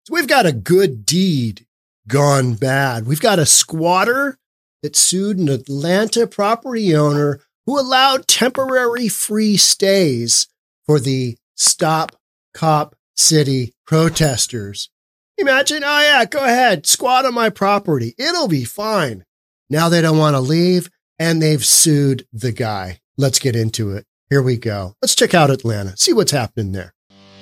So we've got a good deed gone bad. We've got a squatter that sued an Atlanta property owner who allowed temporary free stays for the Stop Cop City protesters. Imagine, oh yeah, go ahead, squat on my property. It'll be fine. Now they don't want to leave, and they've sued the guy. Let's get into it. Here we go. Let's check out Atlanta, see what's happening there.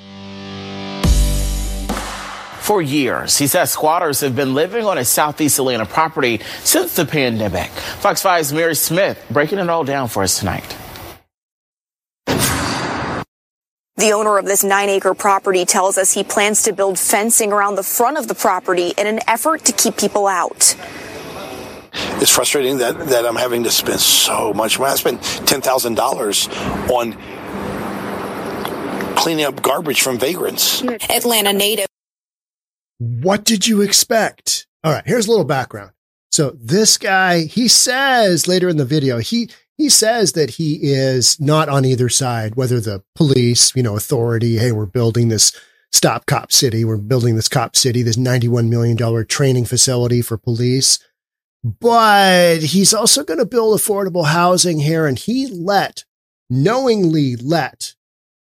For years, he says squatters have been living on his Southeast Atlanta property since the pandemic. Fox 5's Mary Smith breaking it all down for us tonight. The owner of this 9-acre property tells us he plans to build fencing around the front of the property in an effort to keep people out. It's frustrating that I'm having to spend so much money. I spent $10,000 on cleaning up garbage from vagrants. Atlanta native. What did you expect? All right, here's a little background. So this guy, he says later in the video, he says that he is not on either side, whether the police, authority, hey, we're building this Stop Cop City. We're building this Cop City, this $91 million training facility for police. But he's also going to build affordable housing here. And he knowingly let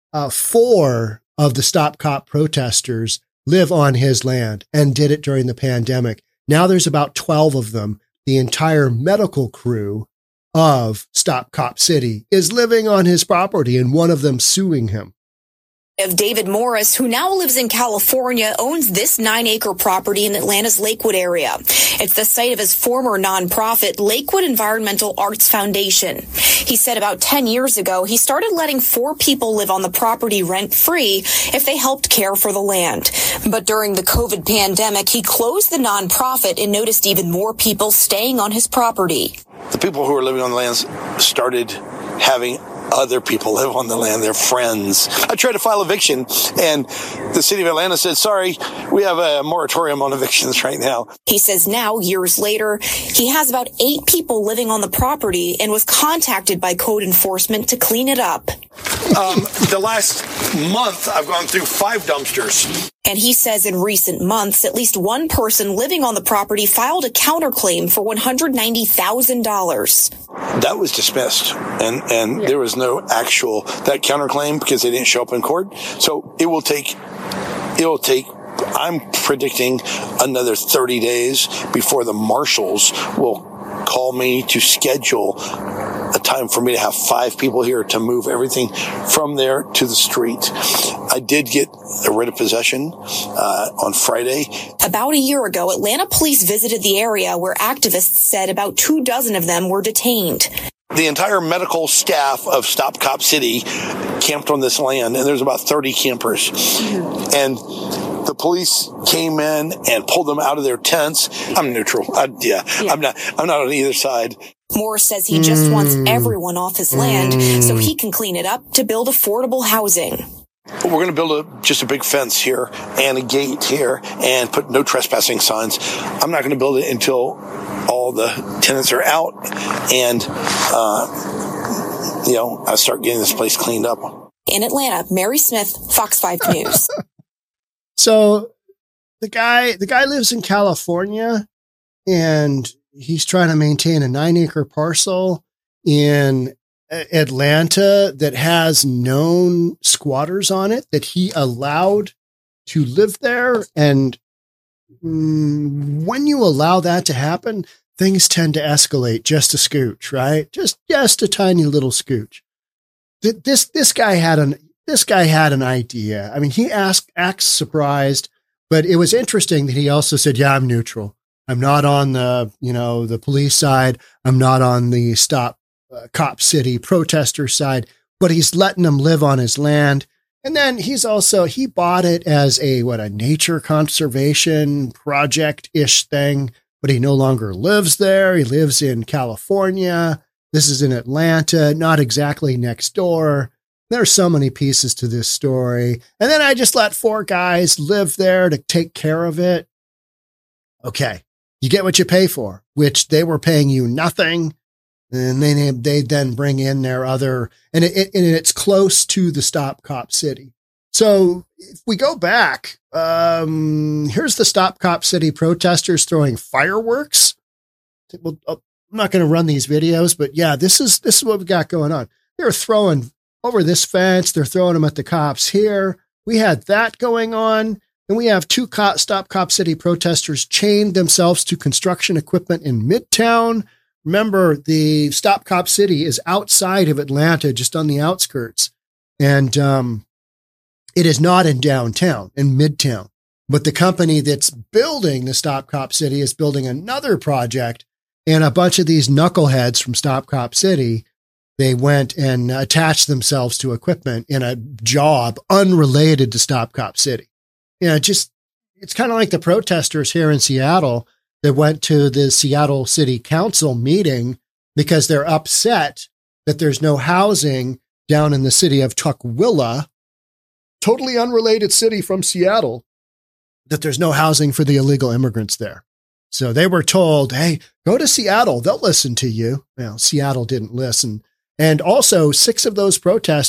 4 of the Stop Cop protesters live on his land, and did it during the pandemic. Now there's about 12 of them. The entire medical crew of Stop Cop City is living on his property, and one of them suing him. David Morris, who now lives in California, owns this 9-acre property in Atlanta's Lakewood area. It's the site of his former nonprofit, Lakewood Environmental Arts Foundation. He said about 10 years ago, he started letting 4 people live on the property rent-free if they helped care for the land. But during the COVID pandemic, he closed the nonprofit and noticed even more people staying on his property. The people who are living on the lands started having other people live on the land, their friends. I tried to file eviction, and the city of Atlanta said, sorry, we have a moratorium on evictions right now. He says now, years later, he has about 8 people living on the property and was contacted by code enforcement to clean it up. The last month, I've gone through 5 dumpsters. And he says in recent months, at least one person living on the property filed a counterclaim for $190,000. That was dismissed, and there was no actual that counterclaim because they didn't show up in court. So it will take, I'm predicting another 30 days before the marshals will call me to schedule a time for me to have 5 people here to move everything from there to the street. I did get a writ of possession on Friday. About a year ago, Atlanta police visited the area where activists said about 24 of them were detained. The entire medical staff of Stop Cop City camped on this land, and there's about 30 campers. And the police came in and pulled them out of their tents. I'm neutral. I'm not on either side. Moore says he just wants everyone off his land so he can clean it up to build affordable housing. We're going to build just a big fence here and a gate here and put no trespassing signs. I'm not going to build it until all the tenants are out and, I start getting this place cleaned up. In Atlanta, Mary Smith, Fox 5 News. So the guy lives in California, and he's trying to maintain a 9-acre parcel in Atlanta that has known squatters on it that he allowed to live there. And when you allow that to happen, things tend to escalate just a scooch, right? Just a tiny little scooch. This guy had an idea. I mean, he acts surprised, but it was interesting that he also said, yeah, I'm neutral. I'm not on the police side. I'm not on the Stop Cop City protester side, but he's letting them live on his land. And then he bought it as a nature conservation project-ish thing, but he no longer lives there. He lives in California. This is in Atlanta, not exactly next door. There's so many pieces to this story. And then I just let 4 guys live there to take care of it. Okay. You get what you pay for, which they were paying you nothing. And they then bring in their other, and it's close to the Stop Cop City. So if we go back, here's the Stop Cop City protesters throwing fireworks. Well, I'm not going to run these videos, but yeah, this is what we got going on. They're throwing over this fence. They're throwing them at the cops here. We had that going on. And we have two Stop Cop City protesters chained themselves to construction equipment in Midtown. Remember, the Stop Cop City is outside of Atlanta, just on the outskirts. And it is not in downtown, in Midtown. But the company that's building the Stop Cop City is building another project. And a bunch of these knuckleheads from Stop Cop City, they went and attached themselves to equipment in a job unrelated to Stop Cop City. It's kind of like the protesters here in Seattle that went to the Seattle City Council meeting because they're upset that there's no housing down in the city of Tukwila, totally unrelated city from Seattle, that there's no housing for the illegal immigrants there. So they were told, hey, go to Seattle. They'll listen to you. Well, Seattle didn't listen. And also 6 of those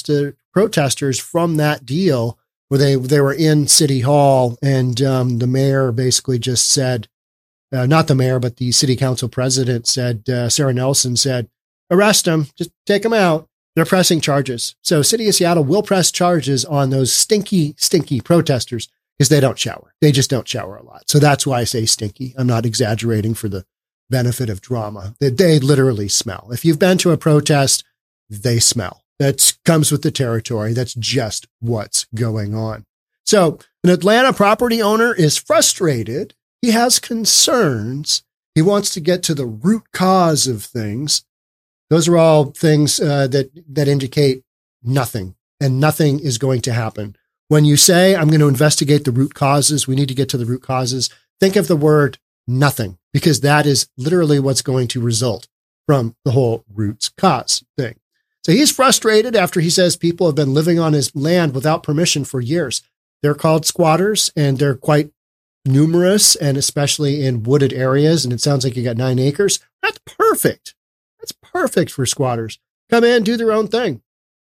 protesters from that deal where they were in City Hall, and the mayor basically just said, not the mayor, but the city council president said, Sarah Nelson said, arrest them, just take them out. They're pressing charges. So City of Seattle will press charges on those stinky protesters because they don't shower. They just don't shower a lot. So that's why I say stinky. I'm not exaggerating for the benefit of drama. They literally smell. If you've been to a protest, they smell. That comes with the territory. That's just what's going on. So an Atlanta property owner is frustrated. He has concerns. He wants to get to the root cause of things. Those are all things that indicate nothing, and nothing is going to happen. When you say, I'm going to investigate the root causes, we need to get to the root causes, think of the word nothing, because that is literally what's going to result from the whole roots cause thing. So he's frustrated after he says people have been living on his land without permission for years. They're called squatters, and they're quite numerous, and especially in wooded areas. And it sounds like you got 9 acres. That's perfect. That's perfect for squatters. Come in, do their own thing.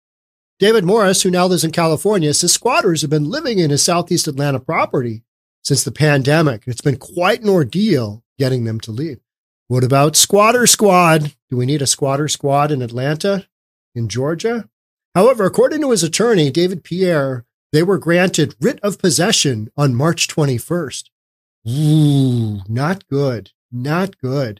David Morris, who now lives in California, says squatters have been living in his Southeast Atlanta property since the pandemic. It's been quite an ordeal getting them to leave. What about Squatter Squad? Do we need a Squatter Squad in Atlanta, in Georgia? However, according to his attorney, David Pierre, they were granted writ of possession on March 21st. Ooh, not good. Not good.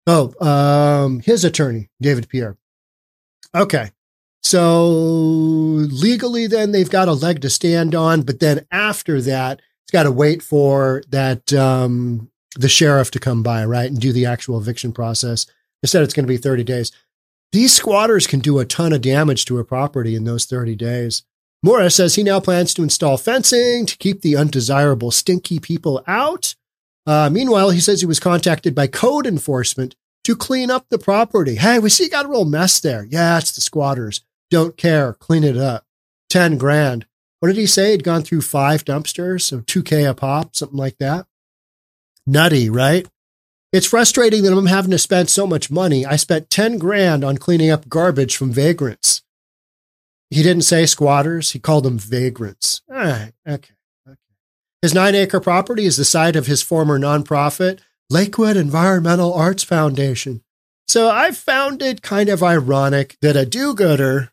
Oh, his attorney, David Pierre. Okay. So legally, then they've got a leg to stand on, but then after that, it's got to wait for that, the sheriff to come by, right, and do the actual eviction process. They said it's going to be 30 days. These squatters can do a ton of damage to a property in those 30 days. Morris says he now plans to install fencing to keep the undesirable, stinky people out. Meanwhile, he says he was contacted by code enforcement to clean up the property. Hey, we see you got a real mess there. Yeah, it's the squatters. Don't care. Clean it up. 10 grand. What did he say? He'd gone through 5 dumpsters, so $2,000 a pop, something like that. Nutty, right? It's frustrating that I'm having to spend so much money. I spent 10 grand on cleaning up garbage from vagrants. He didn't say squatters. He called them vagrants. All right. Okay. His 9-acre property is the site of his former nonprofit, Lakewood Environmental Arts Foundation. So I found it kind of ironic that a do-gooder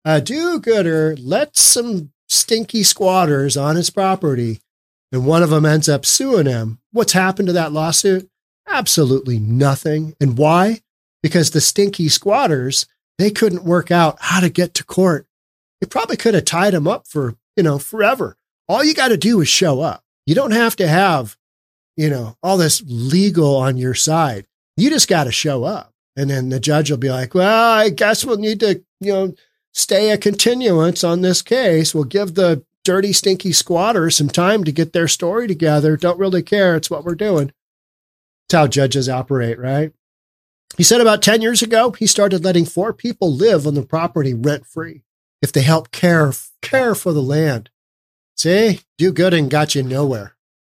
lets some stinky squatters on his property, and one of them ends up suing him. What's happened to that lawsuit? Absolutely nothing. And why? Because the stinky squatters, they couldn't work out how to get to court. They probably could have tied him up for, forever. All you got to do is show up. You don't have to have, all this legal on your side. You just got to show up. And then the judge will be like, well, I guess we'll need to, stay a continuance on this case. We'll give the dirty, stinky squatters some time to get their story together. Don't really care. It's what we're doing. That's how judges operate, right? He said about 10 years ago, he started letting 4 people live on the property rent-free if they help care for the land. See, do-gooding got you nowhere.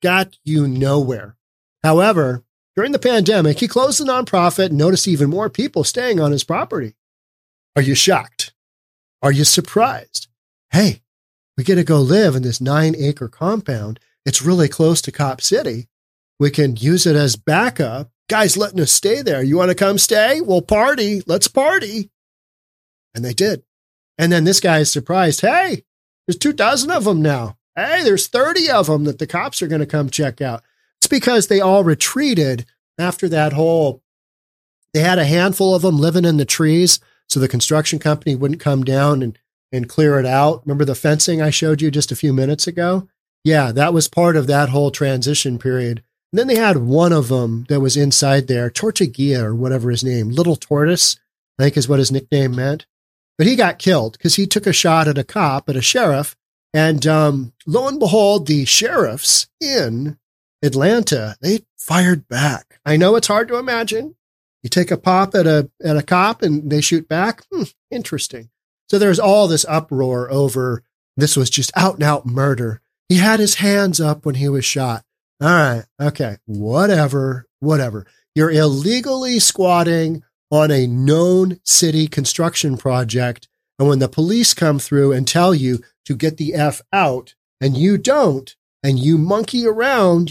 However, during the pandemic, he closed the nonprofit and noticed even more people staying on his property. Are you shocked? Are you surprised? Hey, We get to go live in this 9-acre compound. It's really close to Cop City. We can use it as backup. Guys letting us stay there. You want to come stay? We'll party. Let's party. And they did. And then this guy is surprised. Hey, there's 2,000 of them now. Hey, there's 30 of them that the cops are going to come check out. It's because they all retreated after that whole, they had a handful of them living in the trees so the construction company wouldn't come down and clear it out. Remember the fencing I showed you just a few minutes ago? Yeah, that was part of that whole transition period. And then they had one of them that was inside there, Tortuguilla or whatever his name, Little Tortoise, I think is what his nickname meant. But he got killed because he took a shot at a cop, at a sheriff. And lo and behold, the sheriffs in Atlanta, they fired back. I know it's hard to imagine. You take a pop at a cop and they shoot back. Interesting. So there's all this uproar over this was just out and out murder. He had his hands up when he was shot. All right. Okay. Whatever. You're illegally squatting on a known city construction project. And when the police come through and tell you to get the F out and you don't, and you monkey around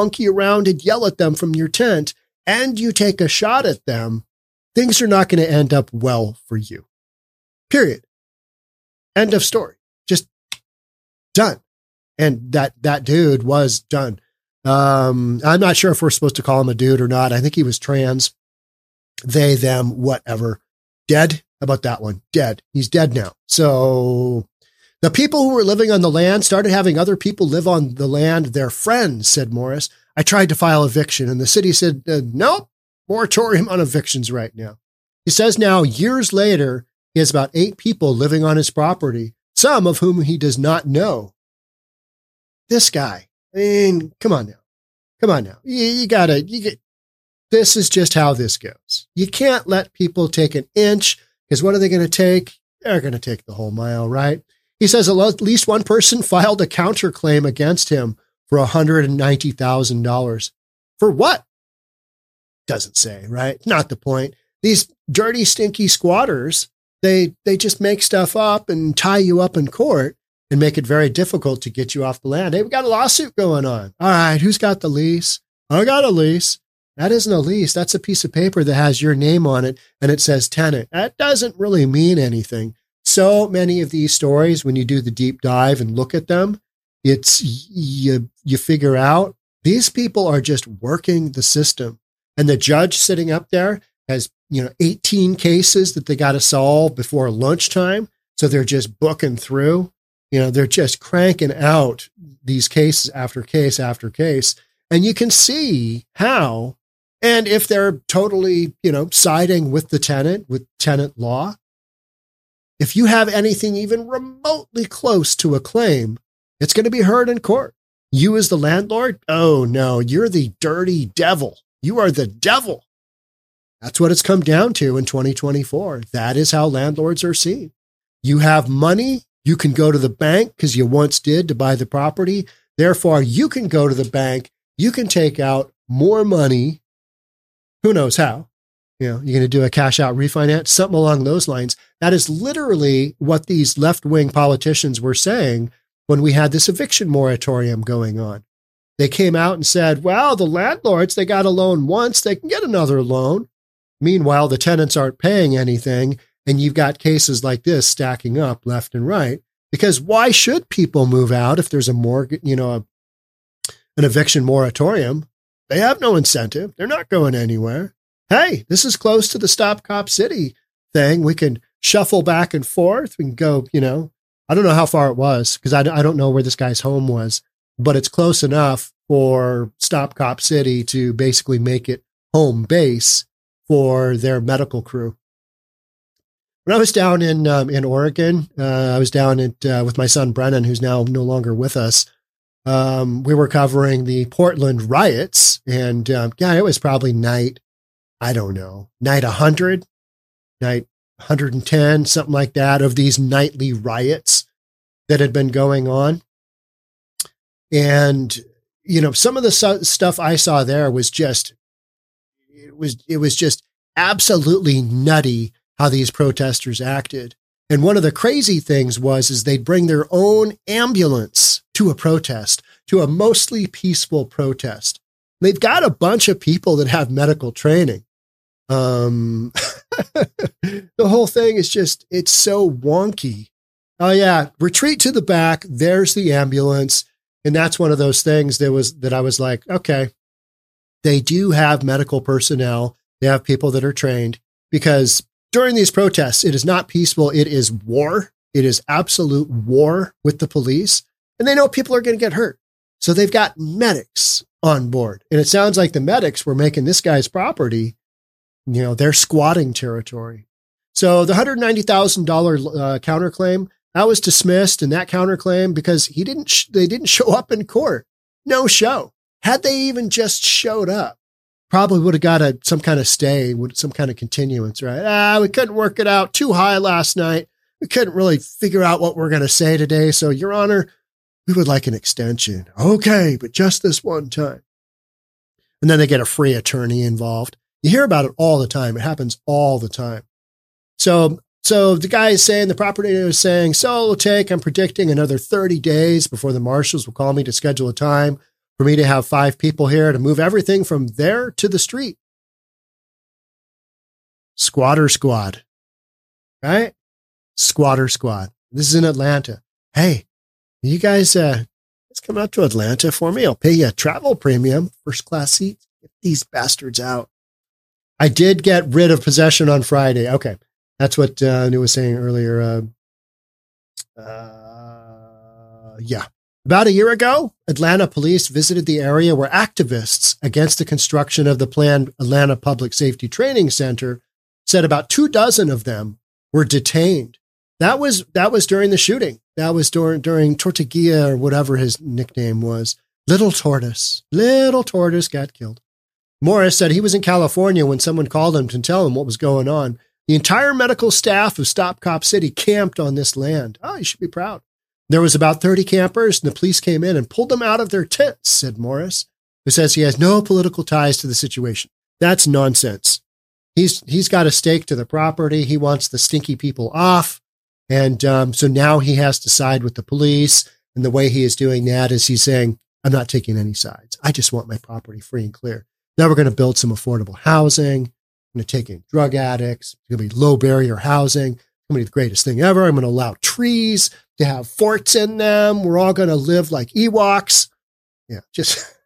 and yell at them from your tent and you take a shot at them, things are not going to end up well for you. Period. End of story. Just done. And that dude was done. I'm not sure if we're supposed to call him a dude or not. I think he was trans. They, them, whatever. Dead. How about that one? Dead. He's dead now. So the people who were living on the land started having other people live on the land. Their friends, said Morris. I tried to file eviction and the city said, nope, moratorium on evictions right now. He says now, years later, he has about 8 people living on his property, some of whom he does not know. This guy, I mean, come on now. This is just how this goes. You can't let people take an inch because what are they going to take? They're going to take the whole mile, right? He says at least one person filed a counterclaim against him for $190,000. For what? Doesn't say, right? Not the point. These dirty, stinky squatters, they just make stuff up and tie you up in court and make it very difficult to get you off the land. Hey, we got a lawsuit going on. All right, who's got the lease? I got a lease. That isn't a lease. That's a piece of paper that has your name on it and it says tenant. That doesn't really mean anything. So many of these stories, when you do the deep dive and look at them, it's you figure out these people are just working the system. And the judge sitting up there has, 18 cases that they got to solve before lunchtime. So they're just booking through. They're just cranking out these cases after case after case. And you can see how, and if they're totally, siding with the tenant, with tenant law, if you have anything even remotely close to a claim, it's going to be heard in court. You as the landlord? Oh no, you're the dirty devil. You are the devil. That's what it's come down to in 2024. That is how landlords are seen. You have money. You can go to the bank because you once did to buy the property. Therefore, you can go to the bank. You can take out more money. Who knows how? You're going to do a cash out refinance, something along those lines. That is literally what these left-wing politicians were saying when we had this eviction moratorium going on. They came out and said, well, the landlords, they got a loan once, they can get another loan. Meanwhile, the tenants aren't paying anything. And you've got cases like this stacking up left and right. Because why should people move out if there's a mortgage, an eviction moratorium? They have no incentive. They're not going anywhere. Hey, this is close to the Stop Cop City thing. We can shuffle back and forth. We can go, I don't know how far it was because I don't know where this guy's home was, but it's close enough for Stop Cop City to basically make it home base for their medical crew. When I was down in Oregon, I was down with my son Brennan, who's now no longer with us. We were covering the Portland riots, and it was probably night 100, night 110, something like that, of these nightly riots that had been going on. And some of the stuff I saw there was just it was just absolutely nutty how these protesters acted. And one of the crazy things is they'd bring their own ambulance to a protest, to a mostly peaceful protest. They've got a bunch of people that have medical training. The whole thing is just, it's so wonky. Oh yeah, retreat to the back. There's the ambulance. And that's one of those things that I was like, okay, they do have medical personnel. They have people that are trained, because during these protests, it is not peaceful. It is war. It is absolute war with the police. And they know people are going to get hurt. So they've got medics on board. And it sounds like the medics were making this guy's property, their squatting territory. So the $190,000 counterclaim, that was dismissed. And that counterclaim, because they didn't show up in court. No show. Had they even just showed up, probably would have got some kind of stay, some kind of continuance, right? We couldn't work it out. Too high last night. We couldn't really figure out what we're going to say today. So, Your Honor, we would like an extension. Okay, but just this one time. And then they get a free attorney involved. You hear about it all the time. It happens all the time. So the guy is saying, the property owner is saying, so I'm predicting another 30 days before the marshals will call me to schedule a time for me to have 5 people here to move everything from there to the street. Squatter squad, right? Squatter squad. This is in Atlanta. Hey, you guys, let's come out to Atlanta for me. I'll pay you a travel premium, first class seats. Get these bastards out. I did get rid of possession on Friday. Okay. That's what New was saying earlier. Yeah. About a year ago, Atlanta police visited the area where activists against the construction of the planned Atlanta Public Safety Training Center said about 24 of them were detained. That was during the shooting. That was during Tortuguilla, or whatever his nickname was. Little Tortoise got killed. Morris said he was in California when someone called him to tell him what was going on. The entire medical staff of Stop Cop City camped on this land. Oh, you should be proud. There was about 30 campers, and the police came in and pulled them out of their tents, said Morris, who says he has no political ties to the situation. That's nonsense. He's got a stake to the property. He wants the stinky people off. And so now he has to side with the police. And the way he is doing that is he's saying, I'm not taking any sides. I just want my property free and clear. Now we're going to build some affordable housing. I'm going to take in drug addicts. It's going to be low barrier housing. It's going to be the greatest thing ever. I'm going to allow trees to have forts in them. We're all going to live like Ewoks. Yeah, just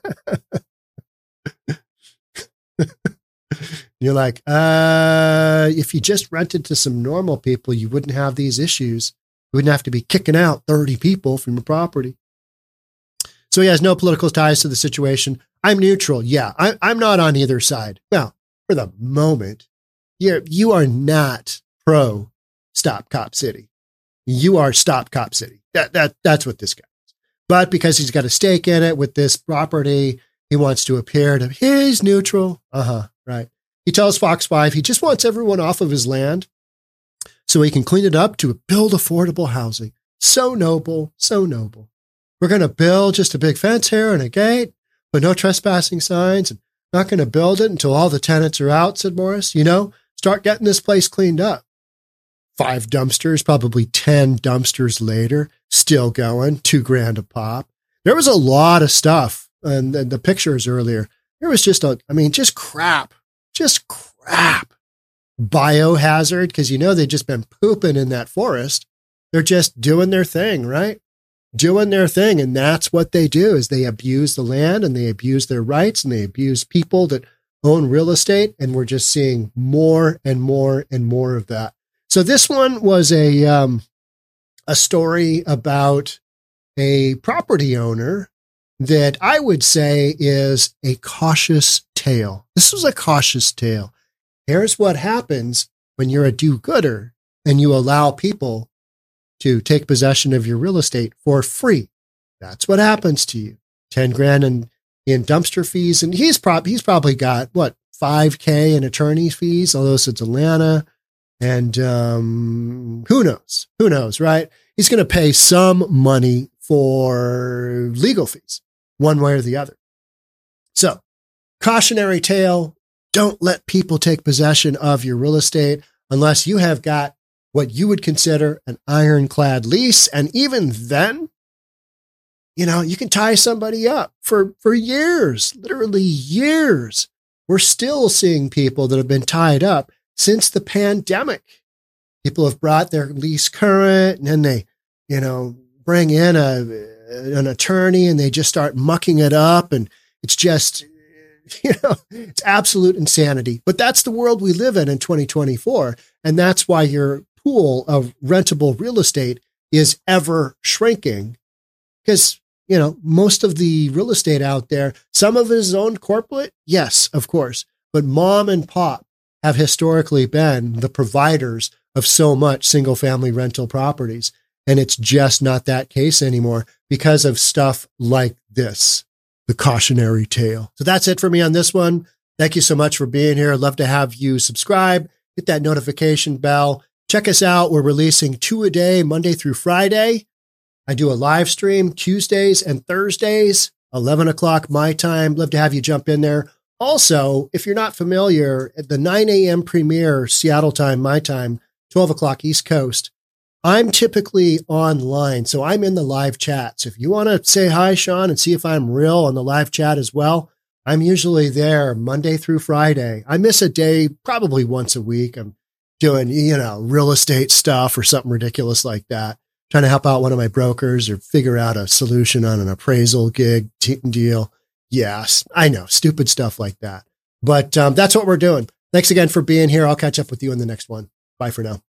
you're like, if you just rented to some normal people, you wouldn't have these issues. You wouldn't have to be kicking out 30 people from your property. So he has no political ties to the situation. I'm neutral. Yeah, I'm not on either side. Well, for the moment, you are not pro Stop Cop City. You are Stop Cop City. That's what this guy is. But because he's got a stake in it with this property, he wants to appear to, he's neutral. Right. He tells Fox 5 he just wants everyone off of his land so he can clean it up to build affordable housing. So noble, so noble. We're going to build just a big fence here and a gate, but no trespassing signs, and not going to build it until all the tenants are out, said Morris. Start getting this place cleaned up. 5 dumpsters, probably 10 dumpsters later, still going, $2,000 a pop. There was a lot of stuff. And the pictures earlier, there was just crap. Biohazard, because they've just been pooping in that forest. They're just doing their thing, right? Doing their thing. And that's what they do, is they abuse the land and they abuse their rights and they abuse people that own real estate. And we're just seeing more and more and more of that. So this one was a story about a property owner that I would say is a cautious tale. This was a cautious tale. Here's what happens when you're a do-gooder and you allow people to take possession of your real estate for free. That's what happens to you. $10,000 in dumpster fees. And he's probably got $5,000 in attorney fees, although it's Atlanta. And who knows, right? He's going to pay some money for legal fees, one way or the other. So, cautionary tale, don't let people take possession of your real estate unless you have got what you would consider an ironclad lease. And even then, you can tie somebody up for years, literally years. We're still seeing people that have been tied up since the pandemic. People have brought their lease current, and then they, bring in an attorney and they just start mucking it up. And it's just, it's absolute insanity. But that's the world we live in 2024. And that's why your pool of rentable real estate is ever shrinking. Because, most of the real estate out there, some of it is owned corporate. Yes, of course. But mom and pop have historically been the providers of so much single family rental properties. And it's just not that case anymore because of stuff like this, the cautionary tale. So that's it for me on this one. Thank you so much for being here. I'd love to have you subscribe, hit that notification bell. Check us out. We're releasing 2 a day, Monday through Friday. I do a live stream Tuesdays and Thursdays, 11 o'clock my time. Love to have you jump in there. Also, if you're not familiar, at the 9 a.m. premiere, Seattle time, my time, 12 o'clock East Coast, I'm typically online. So I'm in the live chat. So if you want to say hi, Sean, and see if I'm real on the live chat as well, I'm usually there Monday through Friday. I miss a day probably once a week. I'm doing, real estate stuff or something ridiculous like that. Trying to help out one of my brokers or figure out a solution on an appraisal gig deal. Yes, I know, stupid stuff like that. But that's what we're doing. Thanks again for being here. I'll catch up with you in the next one. Bye for now.